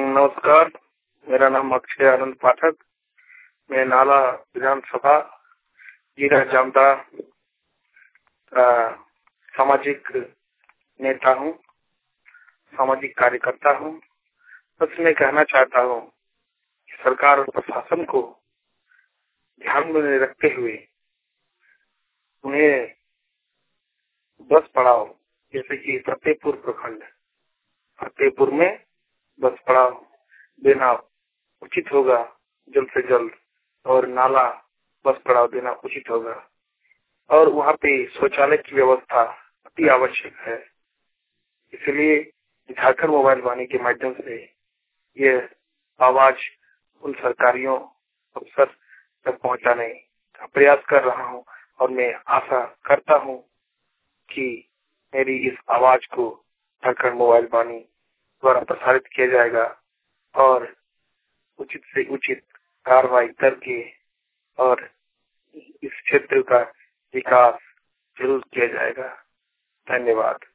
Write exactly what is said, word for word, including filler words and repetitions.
नमस्कार, मेरा नाम अक्षय आनंद पाठक। मैं नाला विधानसभा जिला जामदा सामाजिक नेता हूँ, सामाजिक कार्यकर्ता हूँ। बस मैं कहना चाहता हूँ कि सरकार और प्रशासन को ध्यान में रखते हुए उन्हें बस पड़ाव, जैसे कि फतेहपुर प्रखंड फतेहपुर में बस पड़ाव देना उचित होगा जल्द से जल्द, और नाला बस पड़ाव देना उचित होगा। और वहाँ पे शौचालय की व्यवस्था अति आवश्यक है। इसलिए झारखंड मोबाइल वाणी के माध्यम से ये आवाज उन सरकारियों अफसर तक पहुँचाने का प्रयास कर रहा हूँ, और मैं आशा करता हूँ कि मेरी इस आवाज को झारखंड मोबाइल वाणी द्वारा प्रसारित किया जाएगा और उचित से उचित कार्रवाई करके और इस क्षेत्र का विकास जरूर किया जाएगा। धन्यवाद।